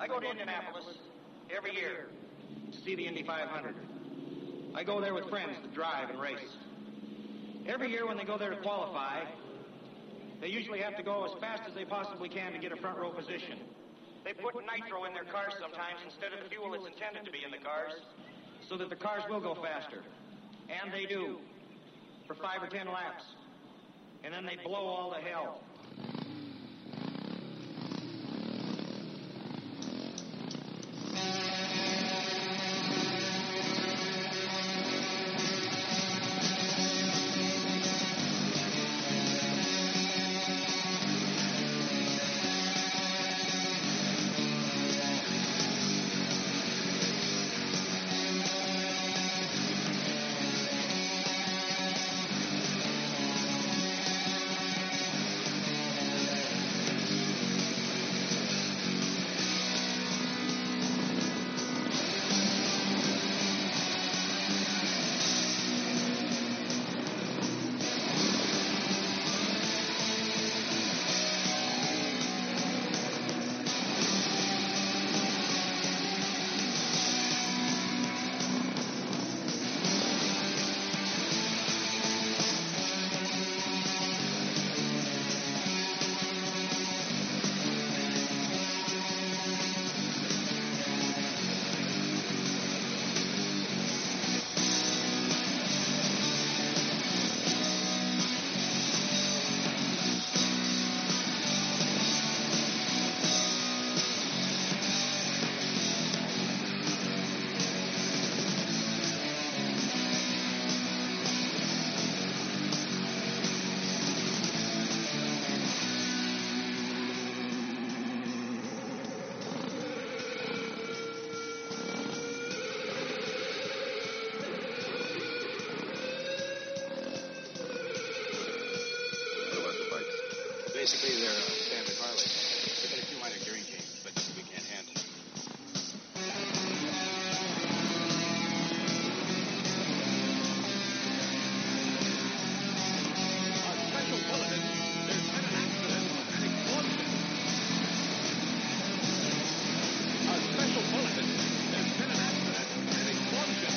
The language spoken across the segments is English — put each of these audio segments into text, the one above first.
I go to Indianapolis every year to see the Indy 500. I go there with friends to drive and race. Every year when they go there to qualify, they usually have to go as fast as they possibly can to get a front row position. They put nitro in their cars sometimes instead of the fuel that's intended to be in the cars, so that the cars will go faster. And they do, for 5 or 10 laps. And then they blow all to hell. Basically, they're standard Harley. They've got a few minor gearing changes, but we can't handle them. A special bulletin. There's been an accident, an explosion. A special bulletin. There's been an accident, an explosion.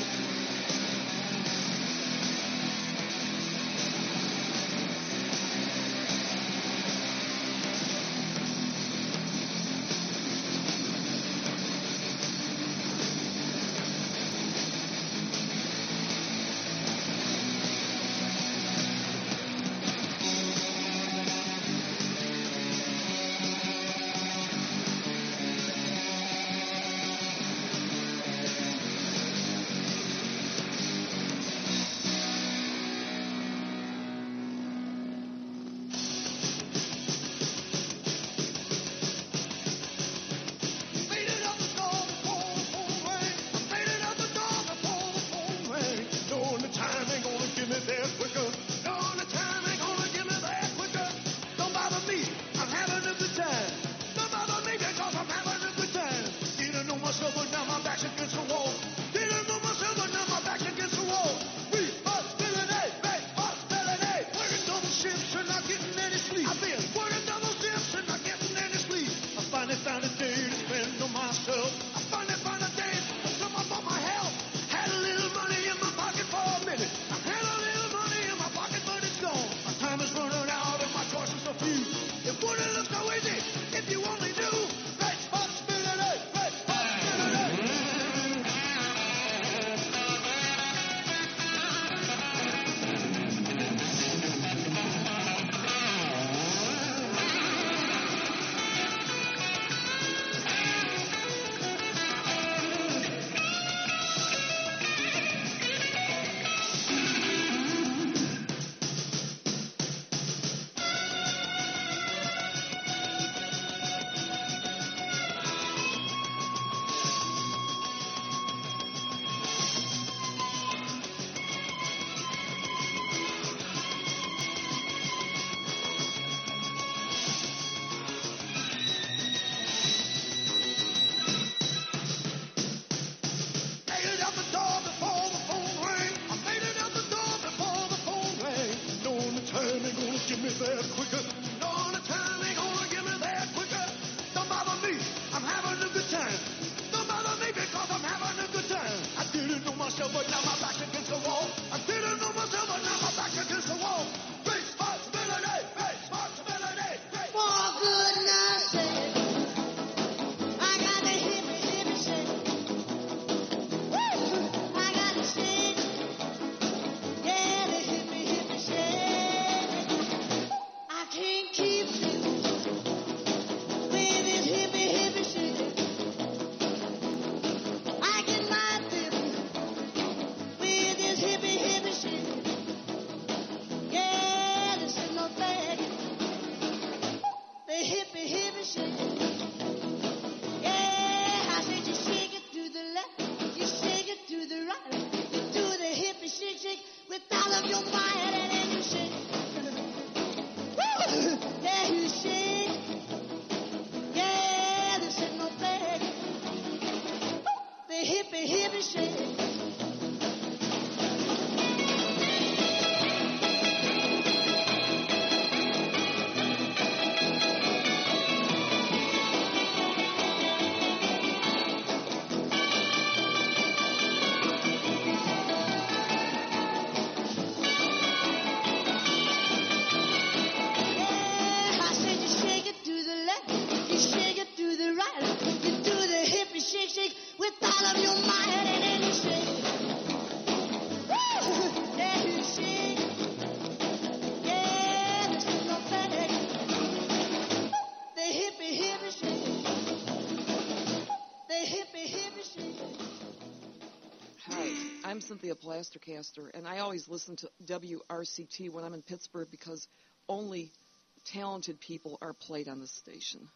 I'm Cynthia Plastercaster, and I always listen to WRCT when I'm in Pittsburgh because only talented people are played on this station.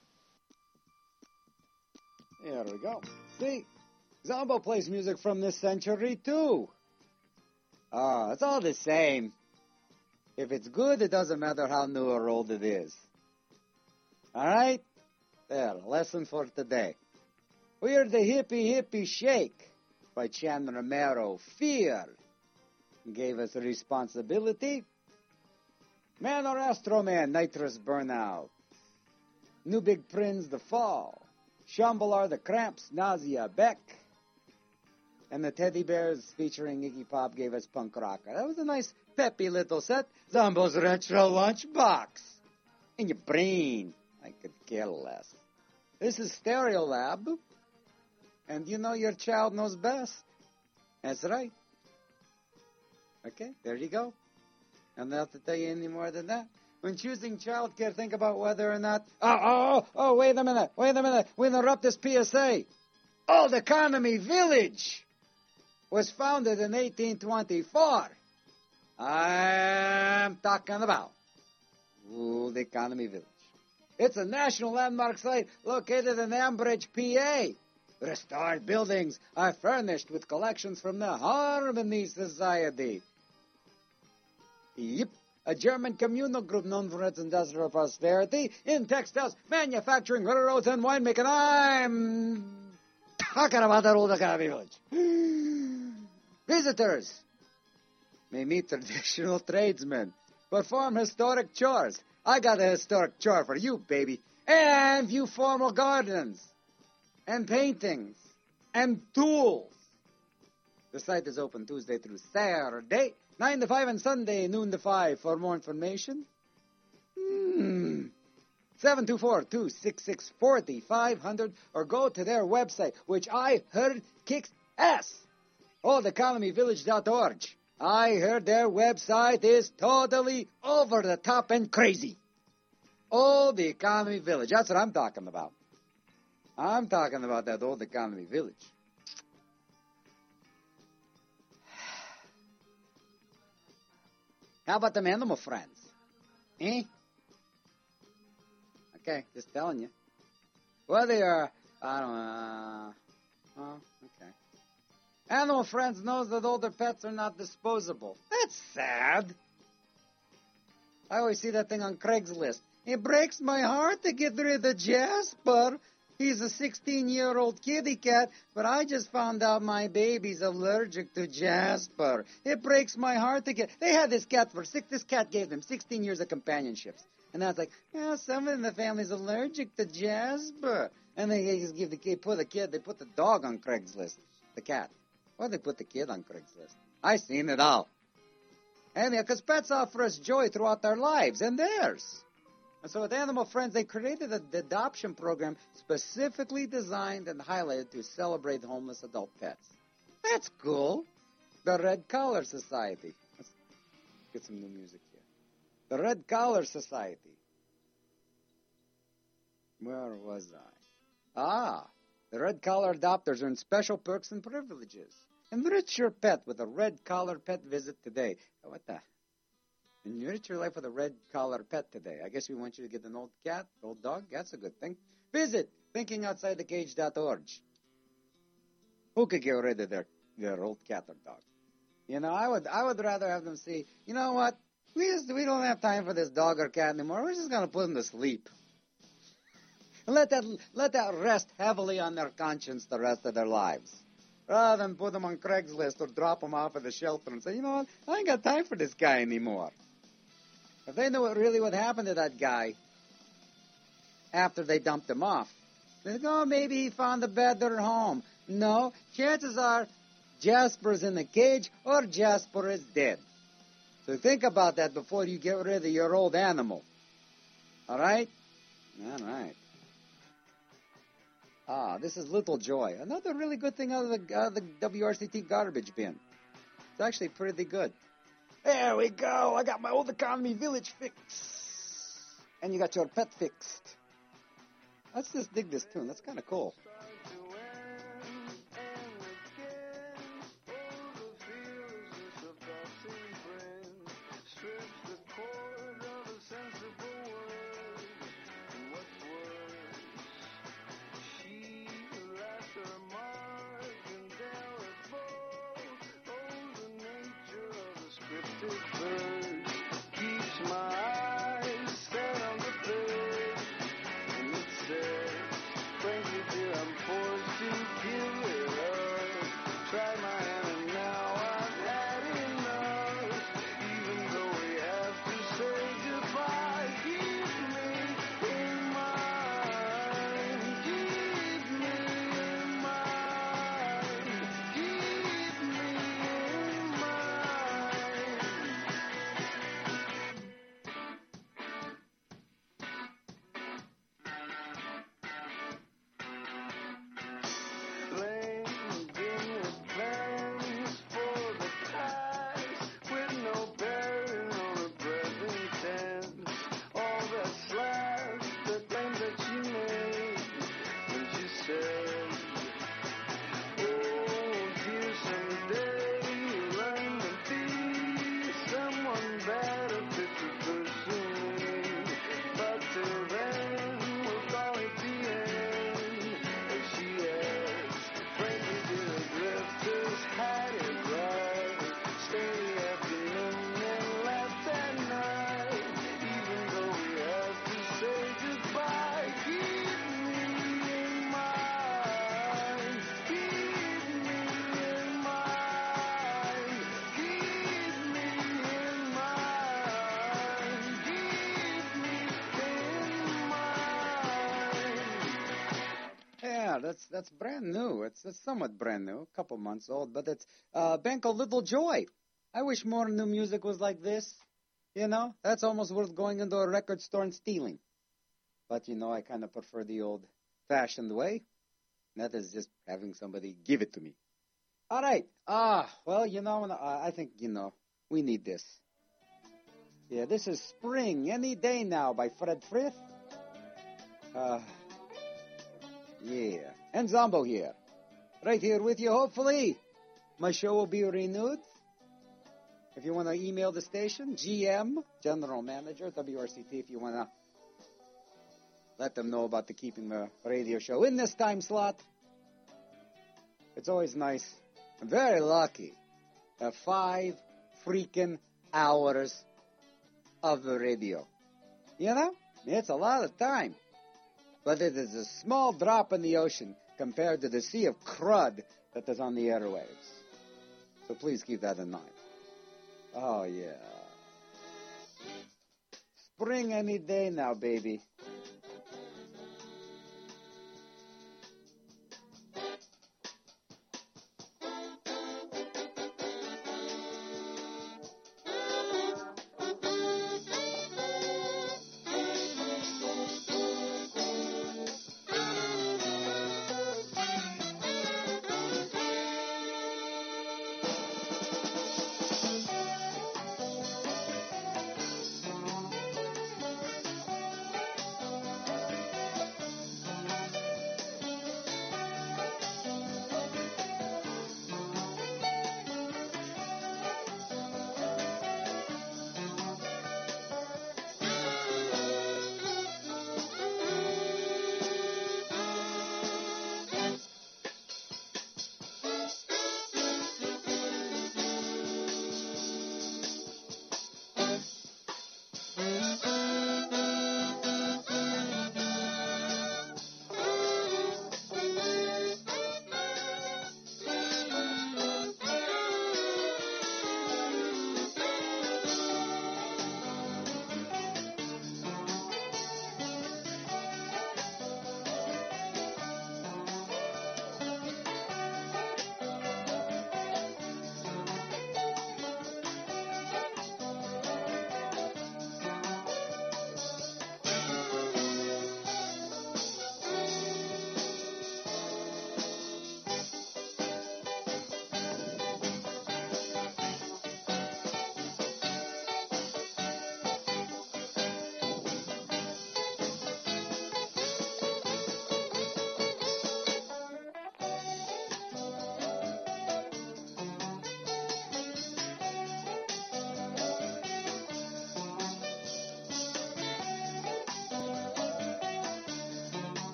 There we go. See, Zombo plays music from this century, too. Oh, it's all the same. If it's good, it doesn't matter how new or old it is. All right? There, lesson for today. We're the Hippie Hippie Shake by Chan Romero. Fear gave us a responsibility. Man or Astro Man, Nitrous Burnout. New Big Prince, The Fall. Shambhala, The Cramps, Nausea, Beck. And the Teddy Bears featuring Iggy Pop gave us Punk Rocker. That was a nice, peppy little set. Zombo's Retro Lunchbox. In your brain. I could care less. This is Stereo Lab. And you know your child knows best. That's right. Okay, there you go. I'm not have to tell you any more than that. When choosing childcare, think about whether or not... Oh, wait a minute. We interrupt this PSA. Old Economy Village was founded in 1824. I'm talking about Old Economy Village. It's a national landmark site located in Ambridge, PA. Restored buildings are furnished with collections from the Harmony Society. Yep, a German communal group known for its industrial prosperity in textiles, manufacturing, railroads, and winemaking. I'm talking about that Old Economy Village. Visitors may meet traditional tradesmen, perform historic chores. I got a historic chore for you, baby. And view formal gardens, and paintings, and tools. The site is open Tuesday through Saturday, 9 to 5, and Sunday, noon to 5. For more information, 724-266-4500, or go to their website, which I heard kicks ass, oldeconomyvillage.org. I heard their website is totally over the top and crazy. Old Economy Village, that's what I'm talking about. I'm talking about that Old Economy Village. How about them animal friends? Eh? Okay, just telling you. Well, they are, I don't know. Oh, okay. Animal Friends knows that older pets are not disposable. That's sad. I always see that thing on Craigslist. It breaks my heart to get rid of Jasper. He's a 16-year-old kitty cat, but I just found out my baby's allergic to Jasper. It breaks my heart to get... They had this cat this cat gave them 16 years of companionships. And I was like, yeah, someone in the family's allergic to Jasper. And they just they put the dog on Craigslist, the cat. Or they put the kid on Craigslist. I seen it all. And because pets offer us joy throughout their lives and theirs. And so with Animal Friends, they created an adoption program specifically designed and highlighted to celebrate homeless adult pets. That's cool. The Red Collar Society. Let's get some new music here. The Red Collar Society. Where was I? The Red Collar adopters earn special perks and privileges. Enrich your pet with a Red Collar pet visit today. What the? Enrich your life with a Red Collar pet today. I guess we want you to get an old cat, old dog. That's a good thing. Visit thinkingoutsidethecage.org. Who could get rid of their old cat or dog? You know, I would rather have them see, you know what? We don't have time for this dog or cat anymore. We're just going to put them to sleep. And let that rest heavily on their conscience the rest of their lives. Rather than put them on Craigslist or drop them off at the shelter and say, you know what? I ain't got time for this guy anymore. If they knew what happened to that guy after they dumped him off, they think, oh, maybe he found a better home. No, chances are Jasper's in the cage or Jasper is dead. So think about that before you get rid of your old animal. All right? All right. This is Little Joy. Another really good thing out of the WRCT garbage bin. It's actually pretty good. There we go. I got my Old Economy Village fixed. And you got your pet fixed. Let's just dig this tune. That's kind of cool. that's brand new. It's somewhat brand new, a couple months old, but it's a band called Little Joy. I wish more new music was like this. You know, that's almost worth going into a record store and stealing. But, you know, I kind of prefer the old-fashioned way. That is just having somebody give it to me. All right. Well, you know, I think, you know, we need this. Yeah, this is Spring Any Day Now by Fred Frith. Yeah. And Zombo here. Right here with you, hopefully. My show will be renewed. If you want to email the station, GM, General Manager, WRCT, if you want to let them know about the Keeping the Radio show in this time slot. It's always nice. I'm very lucky to have 5 freaking hours of the radio. You know? It's a lot of time. But it is a small drop in the ocean compared to the sea of crud that is on the airwaves. So please keep that in mind. Oh, yeah. Spring any day now, baby.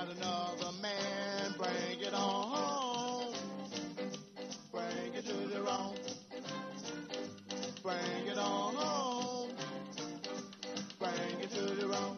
got another man, bring it on home. Bring it to the wrong. Bring it on home. Bring it to the wrong.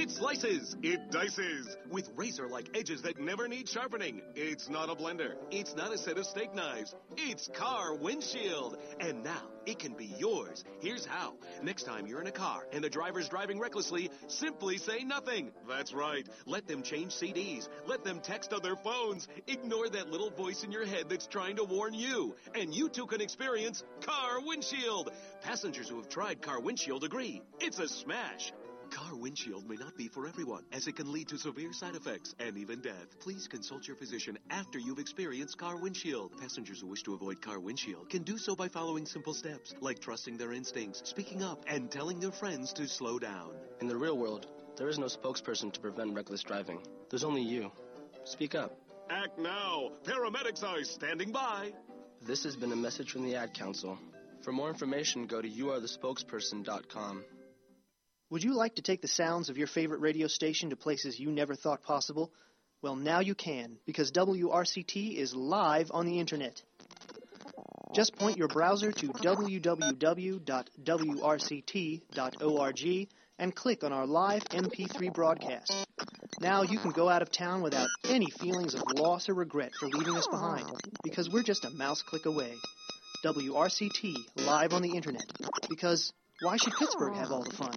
It slices. It dices. With razor-like edges that never need sharpening. It's not a blender. It's not a set of steak knives. It's Car Windshield. And now, it can be yours. Here's how. Next time you're in a car and the driver's driving recklessly, simply say nothing. That's right. Let them change CDs. Let them text on their phones. Ignore that little voice in your head that's trying to warn you. And you too can experience Car Windshield. Passengers who have tried Car Windshield agree. It's a smash. Car Windshield may not be for everyone, as it can lead to severe side effects and even death. Please consult your physician after you've experienced Car Windshield. Passengers who wish to avoid Car Windshield can do so by following simple steps, like trusting their instincts, speaking up, and telling their friends to slow down. In the real world, there is no spokesperson to prevent reckless driving. There's only you. Speak up. Act now. Paramedics are standing by. This has been a message from the Ad Council. For more information, go to youarethespokesperson.com. Would you like to take the sounds of your favorite radio station to places you never thought possible? Well, now you can, because WRCT is live on the Internet. Just point your browser to www.wrct.org and click on our live MP3 broadcast. Now you can go out of town without any feelings of loss or regret for leaving us behind, because we're just a mouse click away. WRCT, live on the Internet. Because why should Pittsburgh have all the fun?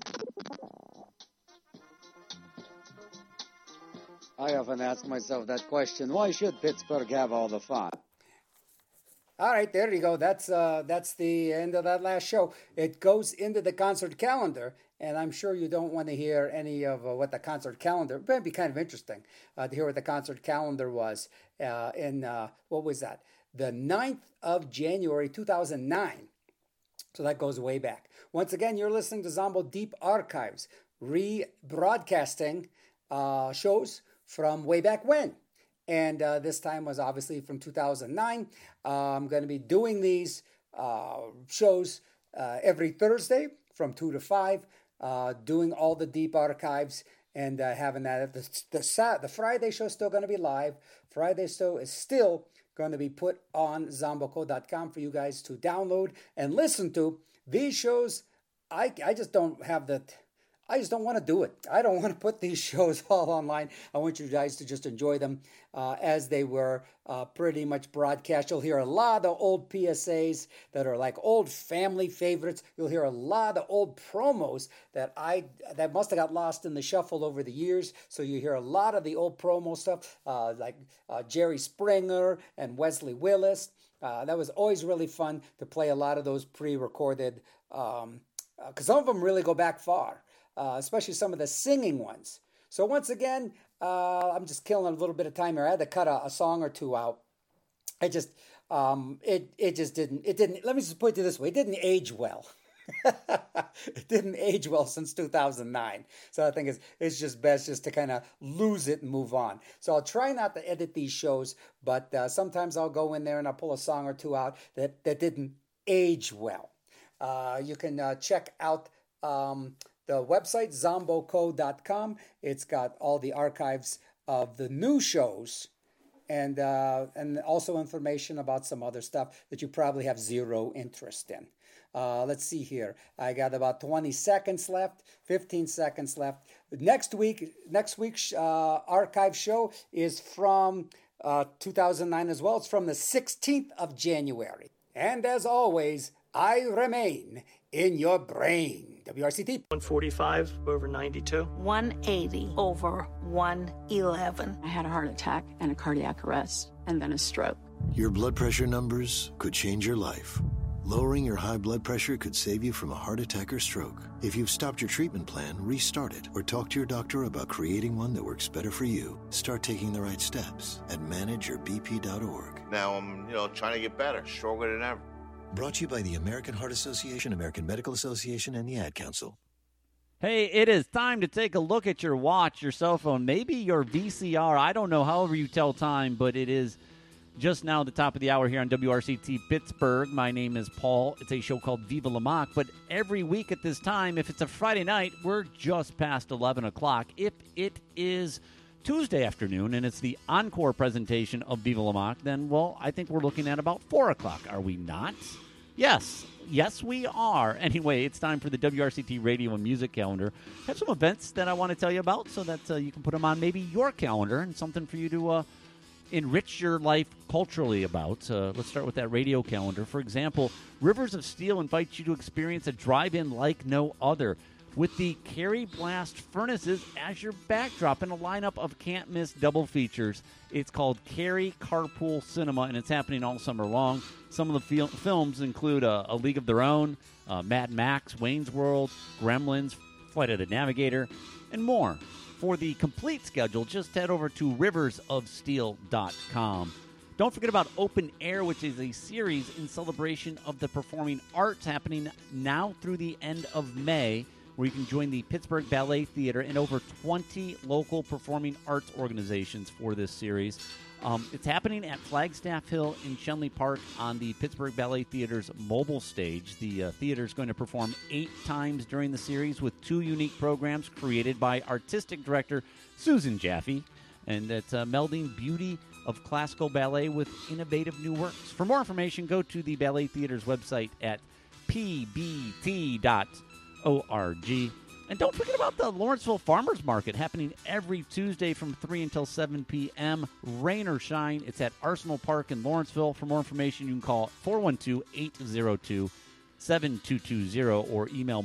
I often ask myself that question. Why should Pittsburgh have all the fun? All right, there you go. That's the end of that last show. It goes into the concert calendar, and I'm sure you don't want to hear any of what the concert calendar. It would be kind of interesting to hear what the concert calendar was what was that? The 9th of January, 2009. So that goes way back. Once again, you're listening to Zombo Deep Archives, rebroadcasting shows from way back when. And this time was obviously from 2009. I'm going to be doing these shows every Thursday from 2 to 5, doing all the deep archives and having that. The Friday show is still going to be live. Friday show is still going to be put on zomboco.com for you guys to download and listen to. These shows, I just don't have the... I just don't want to do it. I don't want to put these shows all online. I want you guys to just enjoy them as they were pretty much broadcast. You'll hear a lot of old PSAs that are like old family favorites. You'll hear a lot of old promos that must have got lost in the shuffle over the years. So you hear a lot of the old promo stuff like Jerry Springer and Wesley Willis. That was always really fun to play a lot of those pre-recorded because some of them really go back far. Especially some of the singing ones. So once again, I'm just killing a little bit of time here. I had to cut a song or two out. It just didn't, let me just put it this way, it didn't age well. It didn't age well since 2009. So I think it's just best just to kind of lose it and move on. So I'll try not to edit these shows, but sometimes I'll go in there and I'll pull a song or two out that didn't age well. You can check out the website, zomboco.com. It's got all the archives of the new shows and also information about some other stuff that you probably have zero interest in. Let's see here. I got about 20 seconds left, 15 seconds left. Next week's archive show is from 2009 as well. It's from the 16th of January. And as always, I remain in your brain. WRCT. 145 over 92. 180 over 111. I had a heart attack and a cardiac arrest and then a stroke. Your blood pressure numbers could change your life. Lowering your high blood pressure could save you from a heart attack or stroke. If you've stopped your treatment plan, restart it or talk to your doctor about creating one that works better for you. Start taking the right steps at manageyourbp.org. Now I'm, trying to get better, stronger than ever. Brought to you by the American Heart Association, American Medical Association, and the Ad Council. Hey, it is time to take a look at your watch, your cell phone, maybe your VCR. I don't know, however you tell time, but it is just now the top of the hour here on WRCT Pittsburgh. My name is Paul. It's a show called Viva La Mock, but every week at this time, if it's a Friday night, we're just past 11 o'clock. If it is Tuesday afternoon and it's the encore presentation of Viva La Mock, then, well, I think we're looking at about 4 o'clock, are we not? Yes, Yes, we are. Anyway, it's time for the WRCT radio and music calendar. I have some events that I want to tell you about so that you can put them on maybe your calendar and something for you to enrich your life culturally about. Let's start with that radio calendar. For example, Rivers of Steel invites you to experience a drive-in like no other with the Cary Blast Furnaces as your backdrop and a lineup of can't-miss double features. It's called Cary Carpool Cinema, and it's happening all summer long. Some of the films include A League of Their Own, Mad Max, Wayne's World, Gremlins, Flight of the Navigator, and more. For the complete schedule, just head over to riversofsteel.com. Don't forget about Open Air, which is a series in celebration of the performing arts happening now through the end of May, where you can join the Pittsburgh Ballet Theater and over 20 local performing arts organizations for this series. It's happening at Flagstaff Hill in Shenley Park on the Pittsburgh Ballet Theater's mobile stage. The theater is going to perform 8 times during the series with 2 unique programs created by artistic director Susan Jaffe, and that's melding beauty of classical ballet with innovative new works. For more information, go to the Ballet Theater's website at pbt.org. And don't forget about the Lawrenceville Farmers Market happening every Tuesday from 3 until 7 p.m. Rain or shine, it's at Arsenal Park in Lawrenceville. For more information, you can call 412-802-7220 or email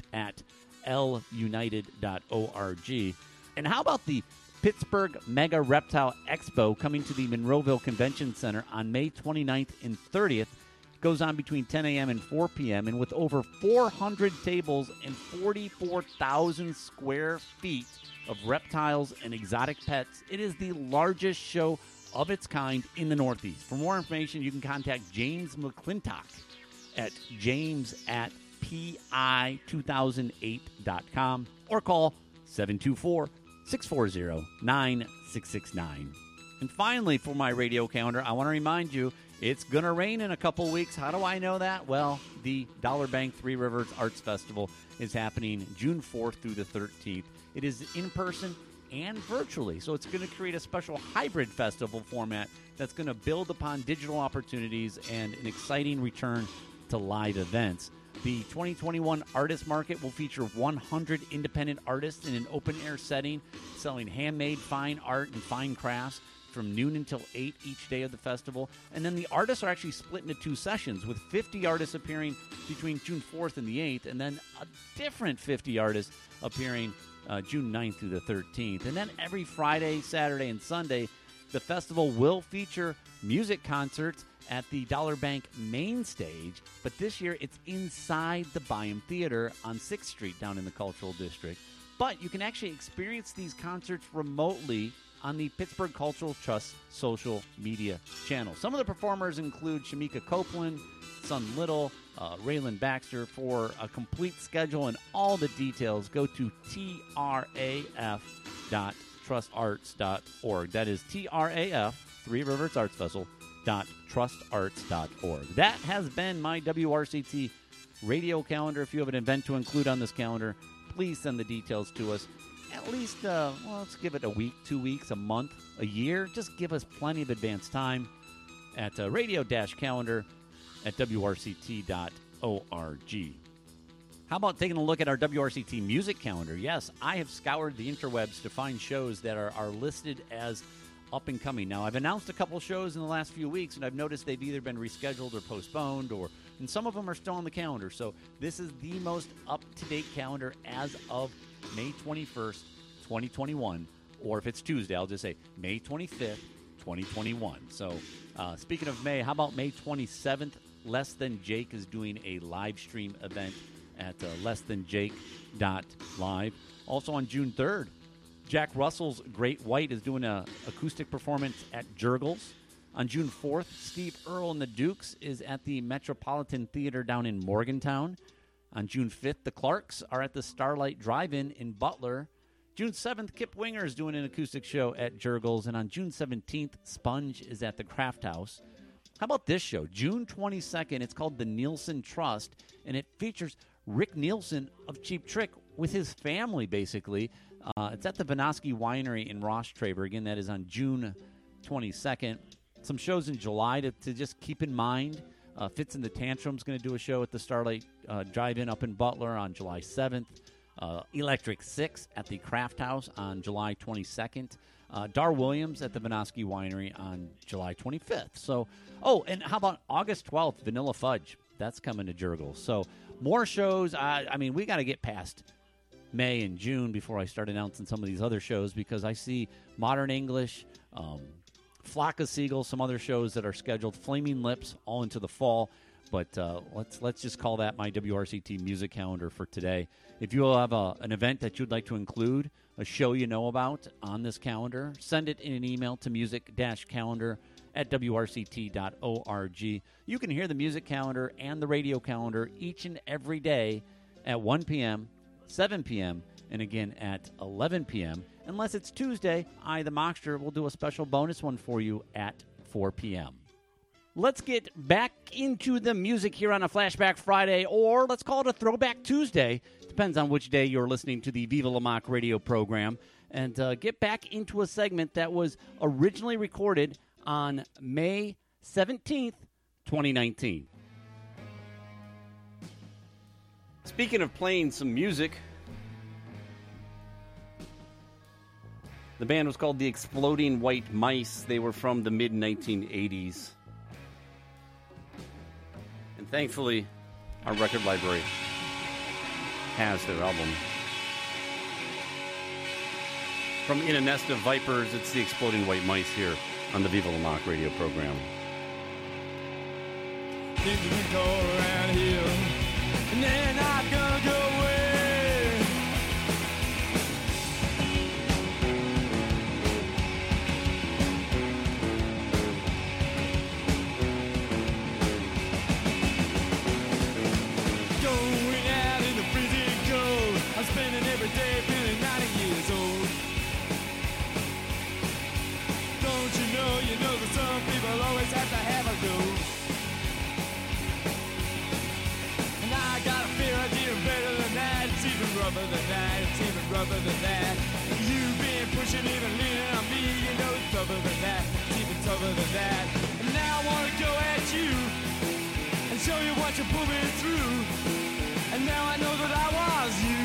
market@lunited.org. And how about the Pittsburgh Mega Reptile Expo coming to the Monroeville Convention Center on May 29th and 30th? Goes on between 10 a.m. and 4 p.m. And with over 400 tables and 44,000 square feet of reptiles and exotic pets, it is the largest show of its kind in the Northeast. For more information, you can contact James McClintock at james@pi2008.com or call 724-640-9669. And finally, for my radio calendar, I want to remind you, it's going to rain in a couple weeks. How do I know that? Well, the Dollar Bank Three Rivers Arts Festival is happening June 4th through the 13th. It is in person and virtually, so it's going to create a special hybrid festival format that's going to build upon digital opportunities and an exciting return to live events. The 2021 Artist Market will feature 100 independent artists in an open-air setting selling handmade fine art and fine crafts from noon until 8 each day of the festival. And then the artists are actually split into 2 sessions, with 50 artists appearing between June 4th and the 8th, and then a different 50 artists appearing June 9th through the 13th. And then every Friday, Saturday, and Sunday, the festival will feature music concerts at the Dollar Bank main stage, but this year it's inside the Byam Theater on 6th Street down in the Cultural District. But you can actually experience these concerts remotely on the Pittsburgh Cultural Trust social media channel. Some of the performers include Shamika Copeland, Sun Little, Raylan Baxter. For a complete schedule and all the details, go to traf.trustarts.org. That is TRAF, Three Rivers Arts Festival, .trustarts.org. That has been my WRCT radio calendar. If you have an event to include on this calendar, please send the details to us. At least, let's give it a week, 2 weeks, a month, a year. Just give us plenty of advance time at radio-calendar at wrct.org. How about taking a look at our WRCT music calendar? Yes, I have scoured the interwebs to find shows that are listed as up and coming. Now, I've announced a couple shows in the last few weeks, and I've noticed they've either been rescheduled or postponed, and some of them are still on the calendar. So this is the most up-to-date calendar as of May 21st, 2021, or if it's Tuesday, I'll just say May 25th, 2021. So speaking of May, how about May 27th? Less Than Jake is doing a live stream event at lessthanjake.live. Also on June 3rd, Jack Russell's Great White is doing an acoustic performance at Jurgles. On June 4th, Steve Earle and the Dukes is at the Metropolitan Theater down in Morgantown. On June 5th, the Clarks are at the Starlight Drive-In in Butler. June 7th, Kip Winger is doing an acoustic show at Jurgles. And on June 17th, Sponge is at the Craft House. How about this show? June 22nd, it's called the Nielsen Trust, and it features Rick Nielsen of Cheap Trick with his family, basically. It's at the Vinoski Winery in Ross Traber. Again, that is on June 22nd. Some shows in July to just keep in mind. Fits in the Tantrum's going to do a show at the Starlight Drive-In up in Butler on July 7th. Electric Six at the Craft House on July 22nd. Dar Williams at the Vinoski Winery on July 25th. So, and how about August 12th, Vanilla Fudge? That's coming to Jurgles. So, more shows. I mean, we got to get past May and June before I start announcing some of these other shows, because I see Modern English, Flock of Seagulls, some other shows that are scheduled, Flaming Lips, all into the fall. But let's just call that my WRCT music calendar for today. If you have an event that you'd like to include, a show you know about on this calendar, send it in an email to music-calendar@wrct.org. You can hear the music calendar and the radio calendar each and every day at 1 p.m., 7 p.m., and again at 11 p.m. Unless it's Tuesday, I, the Mockster, will do a special bonus one for you at 4 p.m. Let's get back into the music here on a Flashback Friday, or let's call it a Throwback Tuesday. Depends on which day you're listening to the Viva La Mock radio program. And get back into a segment that was originally recorded on May 17th, 2019. Speaking of playing some music, the band was called the Exploding White Mice. They were from the mid-1980s. And thankfully, our record library has their album. From In a Nest of Vipers, it's the Exploding White Mice here on the Viva La Mock radio program. Things have been cold around here, and they're not gonna go away. Going out in the freezing cold, I'm spending every day feeling 90 years old. Don't you know that some people always have to have a go. And I got a fear I did better than that. It's even rougher than that. It's even rougher than that. You've been pushing it and leaning on me. You know it's tougher than that. It's even tougher than that. And now I want to go at you and show you what you're pulling through. And now I know that I was you.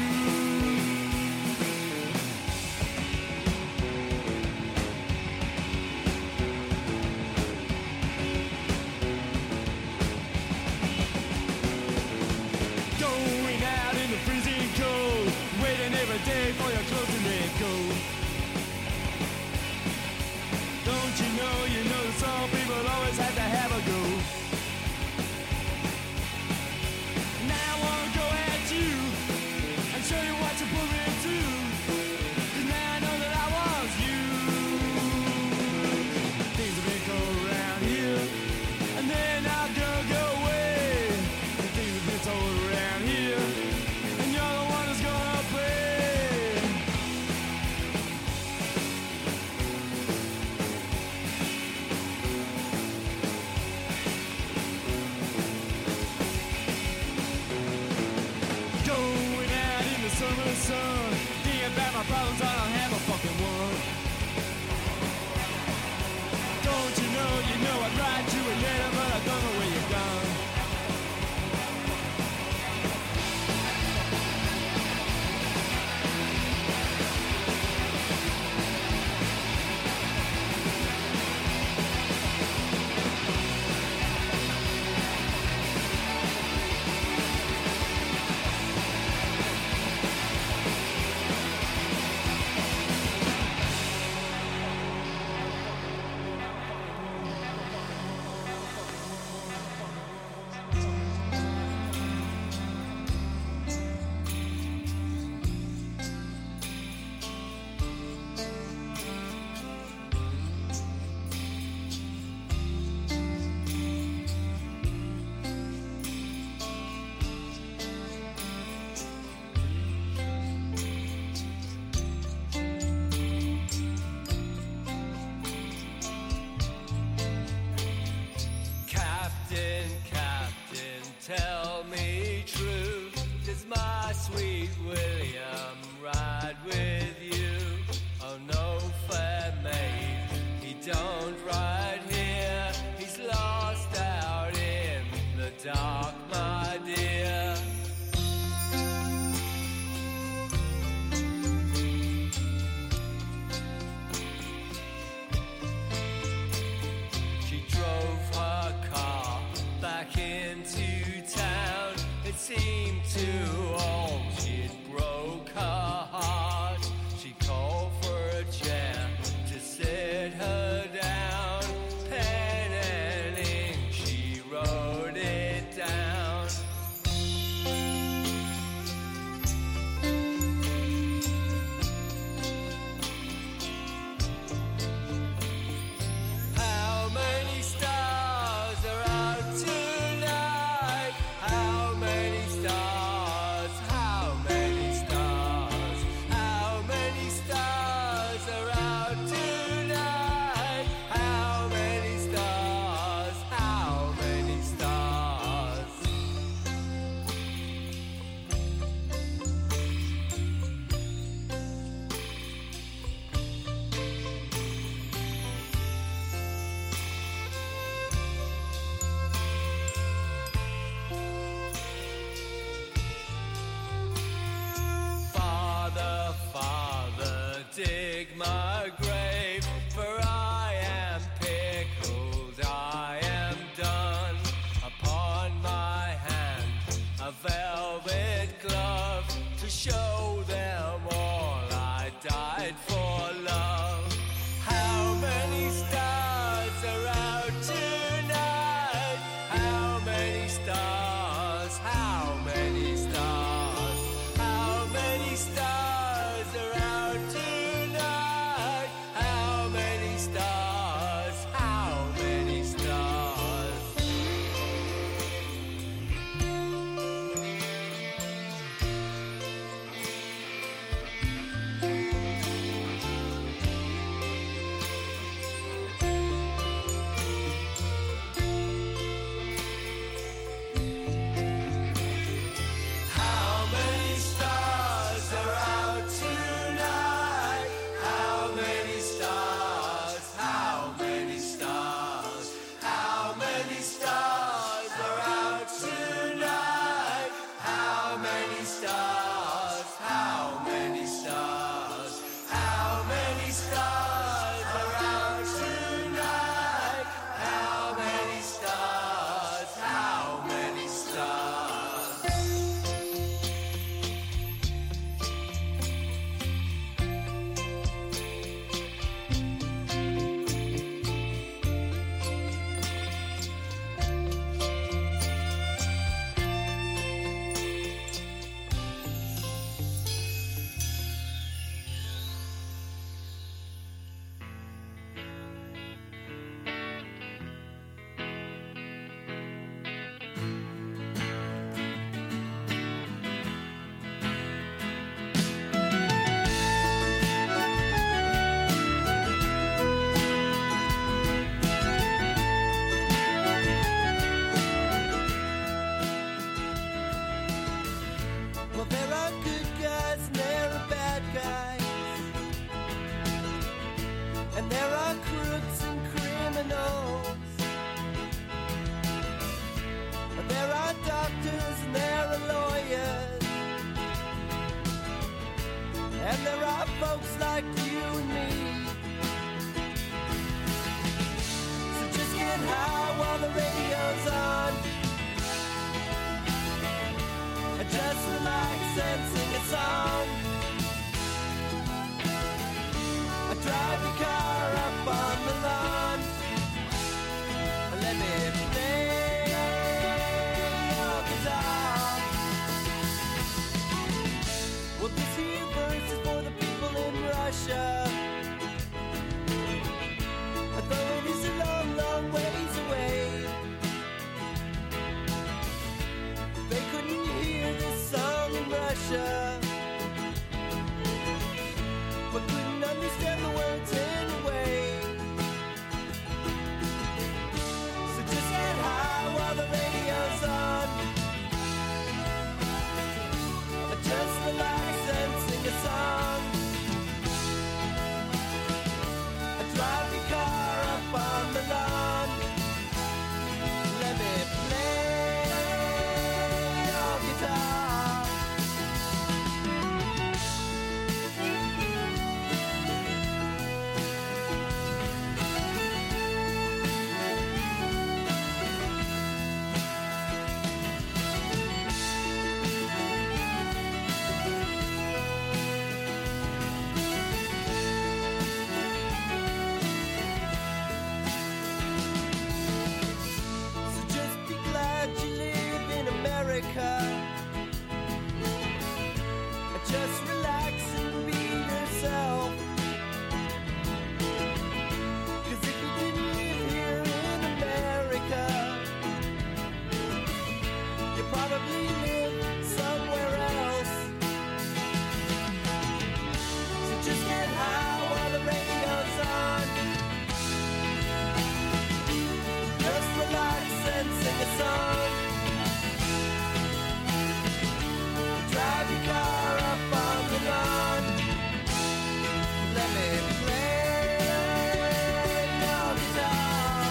Going out in the freezing cold, waiting every day for your clothes to let go. Don't you know that some people always have to have a go. Now I wanna go at you and show you what you're pulling through. 'Cause now I know that I was you. Things have been cold around here, and they're not gonna go away. And things have been told around here, and you're the one that's gonna pay. Going out in the summer sun, thinking about my problems, I don't have a fucking one. Don't you know I'd write you a letter, but I don't know where you've gone. it seemed too old. She'd broke her heart. She called for a chair to sit her down. Pen and ink, she wrote it down. How many stars are out tonight? How many stars? How many stars? How many stars are out tonight? How many stars? How many stars? Father, Father, dig my grave, for I am pickled, I am done. Upon my hand, a velvet glove, to show them all I died for love. How many stars are out tonight? How many stars? How many stars? How many stars are out tonight? How many stars? How many stars? How many stars are out tonight? How many stars? How many stars? How many stars are out tonight? How many stars? How many stars? How many stars are out tonight? How many stars? How many stars? Well, there are good guys and there are bad guys, and there are crooks and criminals, and there are doctors and there are lawyers, and there are folks like you and me. So just get high while the radio's on, and just relax and sing a song. Drive your car up on the lawn. Let me play your guitar. Well, this here verse is for the people in Russia, though it is a long, long ways away. They couldn't hear this song in Russia, but couldn't understand the words anyway. So just get high while the radio's on, just relax and sing a song. Drive your car up on the lawn. Let me play your guitar. your car up on the lawn. Let me play your guitar.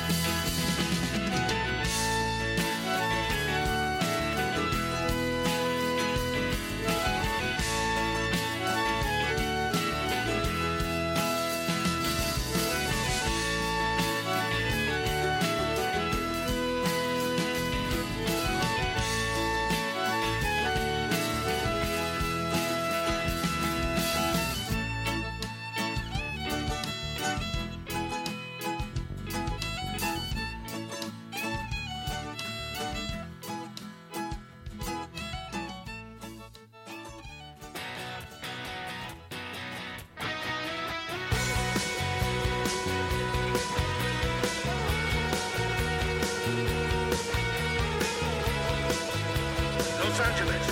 Los Angeles.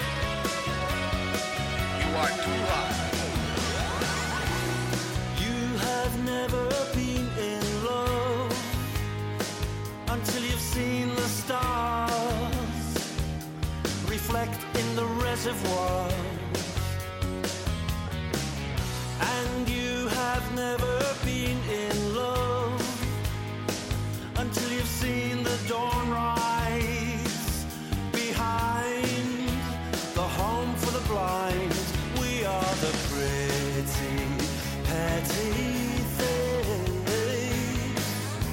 You are too hot. You have never been in love until you've seen the stars reflect in the reservoir. And you have never been in love until you've seen the dawn rise behind the home for the blind. We are the pretty, petty things.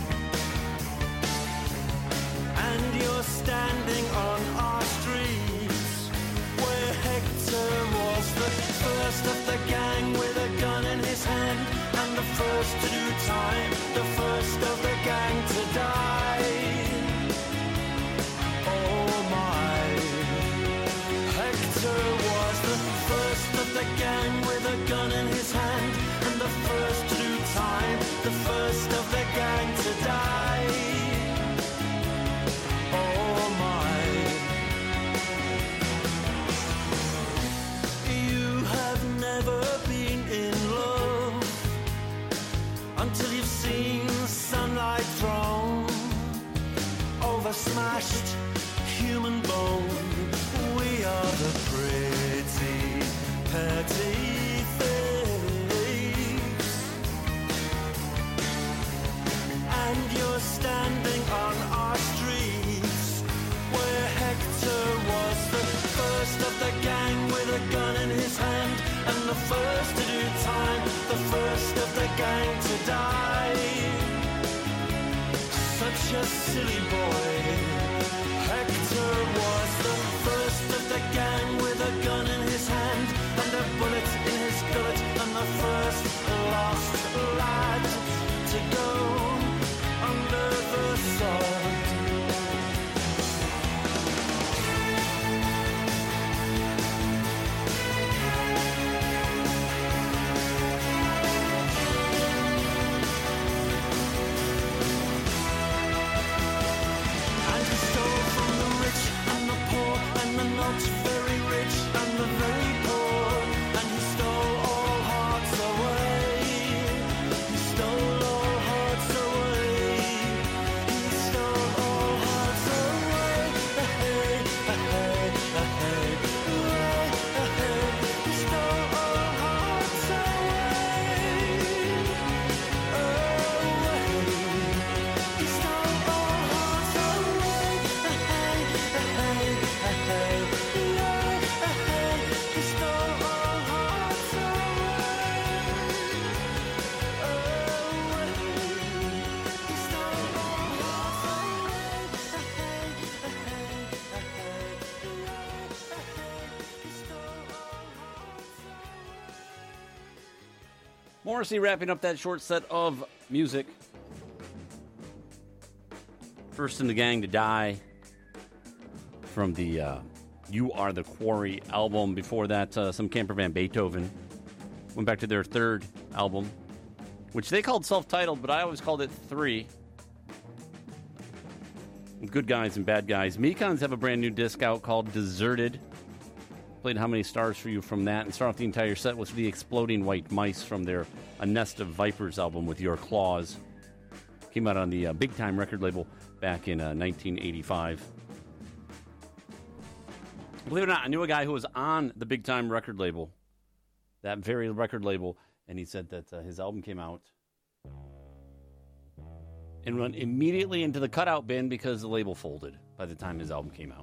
And you're standing on our streets where Hector was the first of the gang with a gun in his hand, and the first to do time, the first of the gang to die. Oh my, Hector was the first of the gang with a gun in his hand, and the first to do time, the first of the gang to die. Oh my, you have never been in love until you've seen sunlight thrown over smashed human bone. We are the pretty, petty things. And you're standing on our streets where Hector was the first of the gang with a gun in his hand, and the first to do time, the first of the gang to die. Such a silly boy. Hector was the first of the gang with a gun in his hand and a bullet in his gullet, and the first lost lad to go under the sword. And he stole from the rich and the poor and the not very rich and the very poor, and he stole all hearts away. He stole all hearts away. He stole all hearts away. Hey, hey, hey, hey, hey. He stole all hearts away. Away. He stole all hearts away. Hey, hey, hey, hey. He stole all hearts Morrissey wrapping up that short set of music. First in the gang to die from the You Are the Quarry album. Before that, some Camper Van Beethoven. Went back to their third album, which they called self-titled, but I always called it 3. Good Guys and Bad Guys. Mekons have a brand new disc out called Deserted. Played How Many Stars for You from that, and start off the entire set with the Exploding White Mice from their A Nest of Vipers album with Your Claws. Came out on the Big Time record label back in 1985. Believe it or not, I knew a guy who was on the big time record label, that very record label, and he said that his album came out and went immediately into the cutout bin because the label folded by the time his album came out.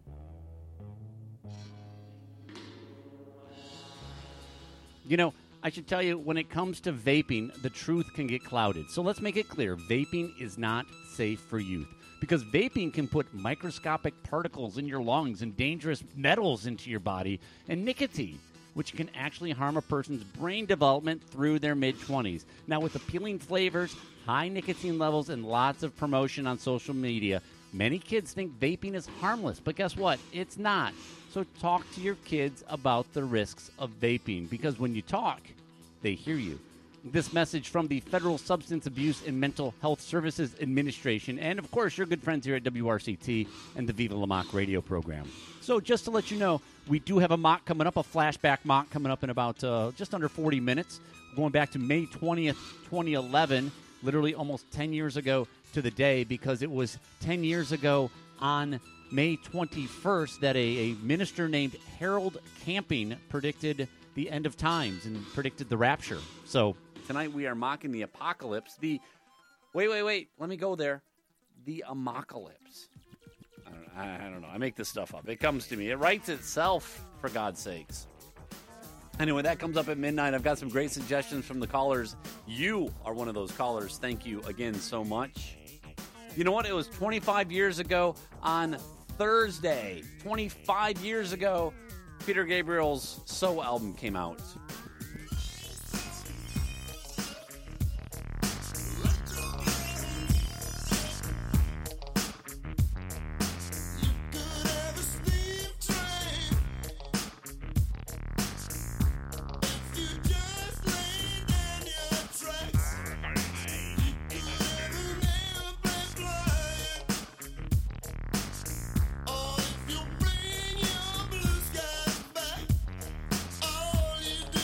You know, I should tell you, when it comes to vaping, the truth can get clouded. So let's make it clear. Vaping is not safe for youth because vaping can put microscopic particles in your lungs and dangerous metals into your body and nicotine, which can actually harm a person's brain development through their mid-20s. Now, with appealing flavors, high nicotine levels, and lots of promotion on social media, many kids think vaping is harmless, but guess what? It's not. So talk to your kids about the risks of vaping, because when you talk, they hear you. This message from the Federal Substance Abuse and Mental Health Services Administration, and of course your good friends here at WRCT and the Viva La Mock radio program. So just to let you know, we do have a mock coming up, a flashback mock coming up in about just under 40 minutes, going back to May 20th, 2011, literally almost 10 years ago to the day, because it was 10 years ago on May 21st that a minister named Harold Camping predicted the end of times and predicted the rapture. So tonight we are mocking the apocalypse. Wait, let me go there. The amocalypse. I don't know. I make this stuff up. It comes to me. It writes itself, for God's sakes. Anyway, that comes up at midnight. I've got some great suggestions from the callers. You are one of those callers. Thank you again so much. You know what? It was 25 years ago on Thursday. 25 years ago, Peter Gabriel's So album came out. All you do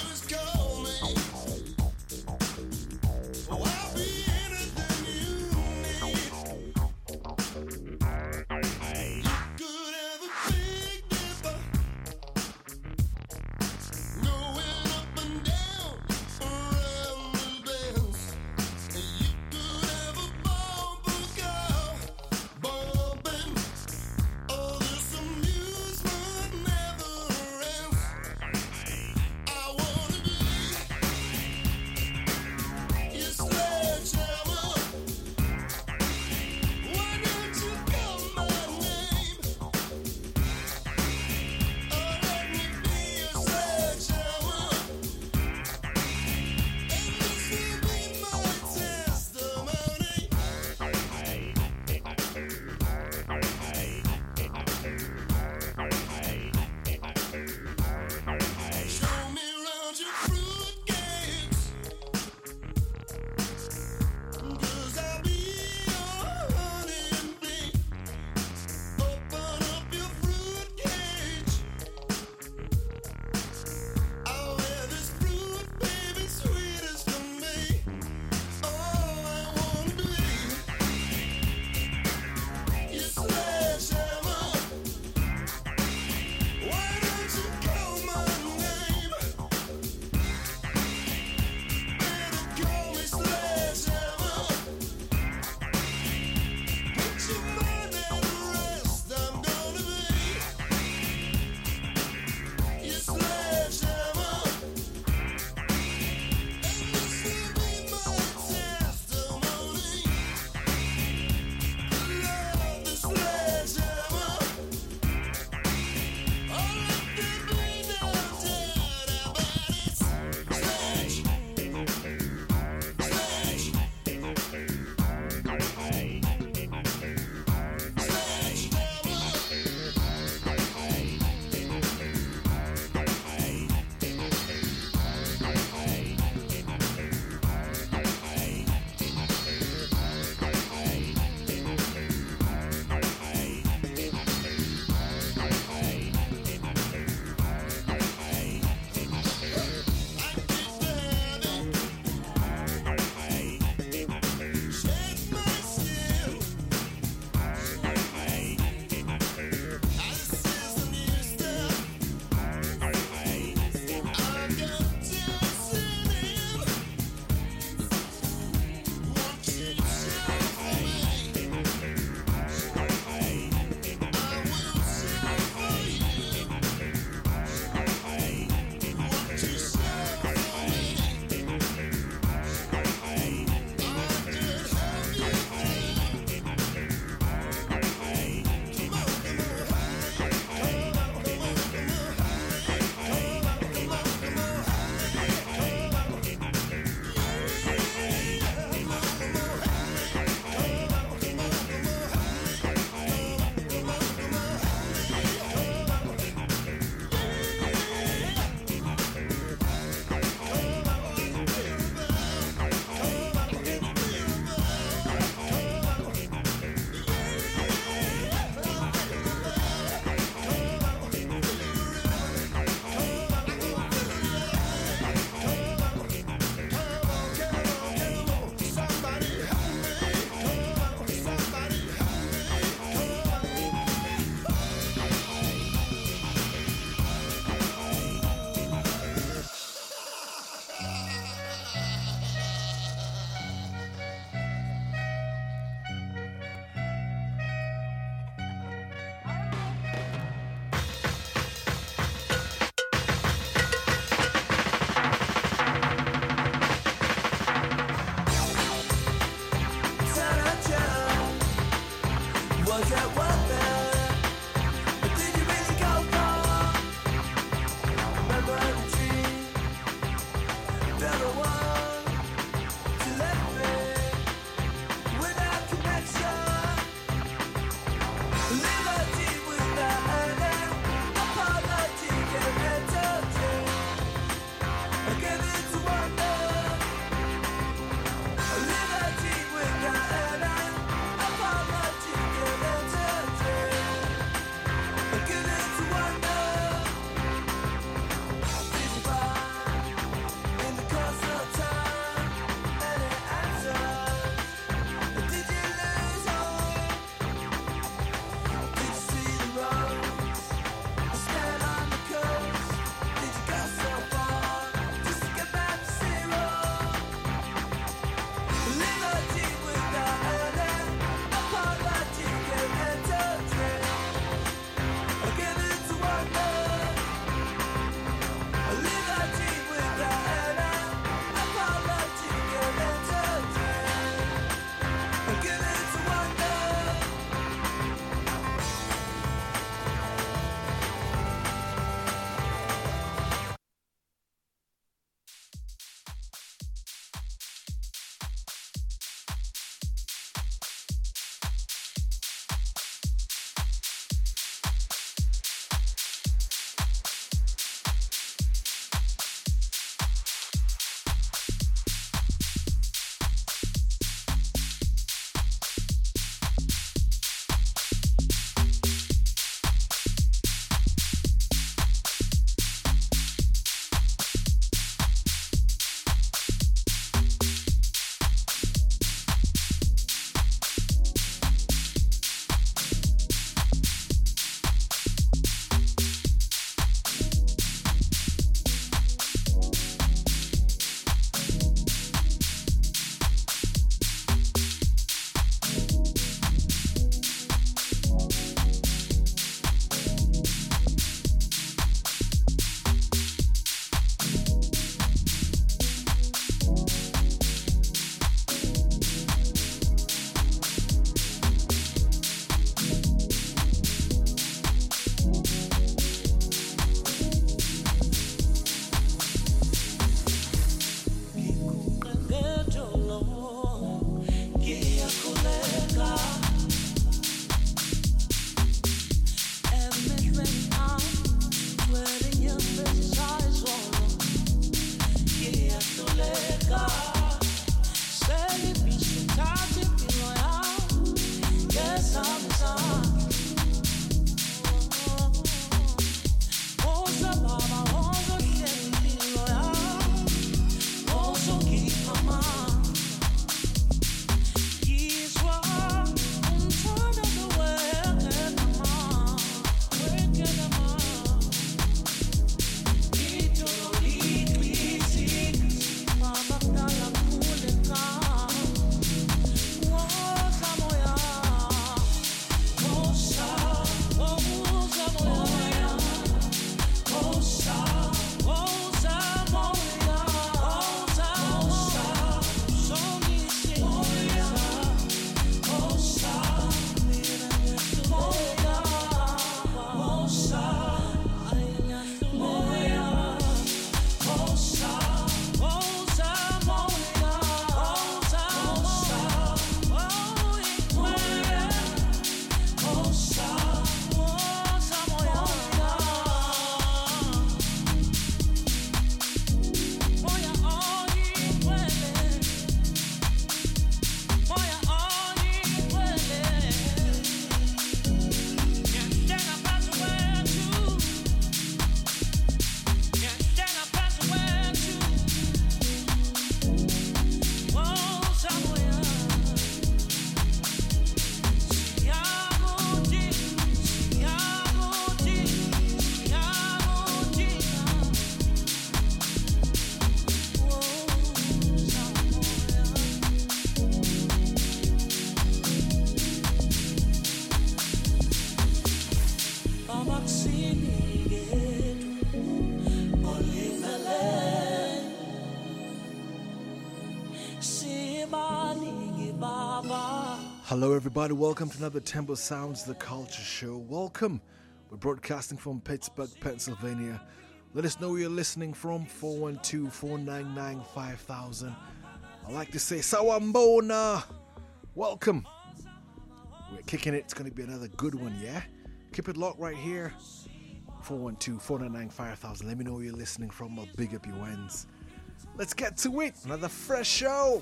Hello, everybody. Welcome to another Temple Sounds The Culture Show. Welcome. We're broadcasting from Pittsburgh, Pennsylvania. Let us know where you're listening from. 412-499-5000. I like to say Sawambona. Welcome. We're kicking it. It's going to be another good one, yeah? Keep it locked right here. 412-499-5000. Let me know where you're listening from. I'll big up your wins. Let's get to it. Another fresh show.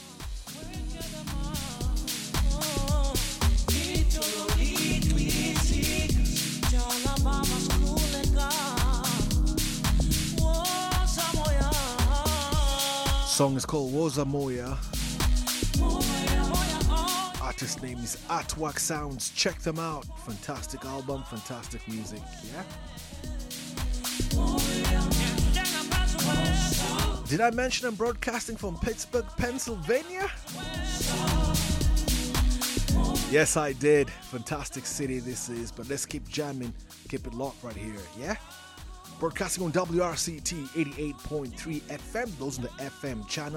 Song is called Woza Moya. Artist name is Artwork Sounds. Check them out. Fantastic album, fantastic music. Yeah. Did I mention I'm broadcasting from Pittsburgh, Pennsylvania? Yes, I did. Fantastic city this is, but let's keep jamming. Keep it locked right here, yeah? Broadcasting on WRCT 88.3 FM. Those are the FM channel.